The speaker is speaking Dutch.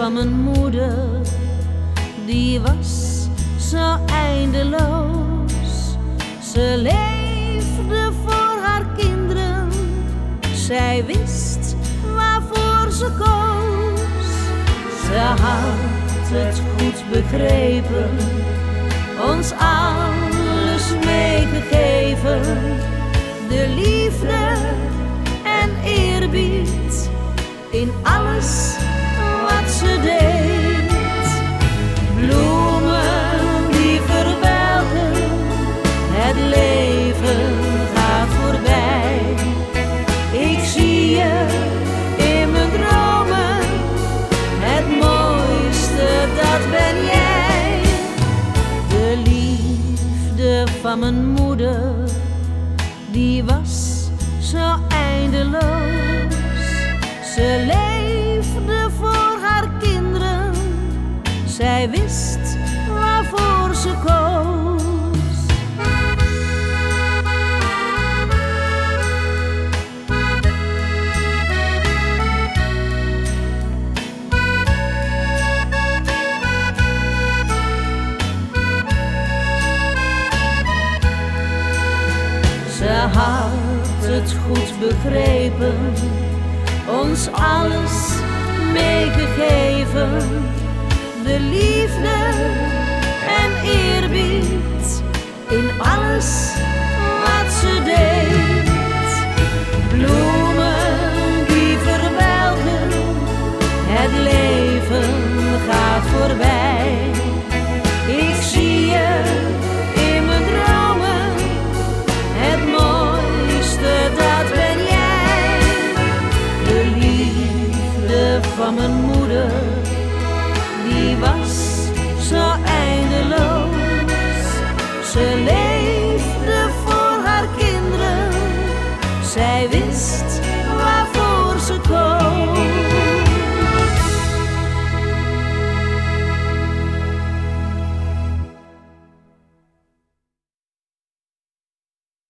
van mijn moeder, die was zo eindeloos. Ze leefde voor haar kinderen, zij wist waarvoor ze koos. Ze had het goed begrepen, ons alles meegegeven. De liefde en eerbied in alles wat ze deed. Bloemen die verwelken, het leven gaat voorbij. Ik zie je in mijn dromen, het mooiste dat ben jij. De liefde van mijn moeder, die was zo eindeloos. Ze leefde voor haar kinderen, zij wist waarvoor ze koos. Ze had het goed begrepen, ons alles meegegeven. De liefde en eerbied in alles wat ze deed. Bloemen die verwelken, het leven gaat voorbij. Ik zie je in mijn dromen, het mooiste dat ben jij. De liefde van mijn moeder, die was zo eindeloos. Ze leefde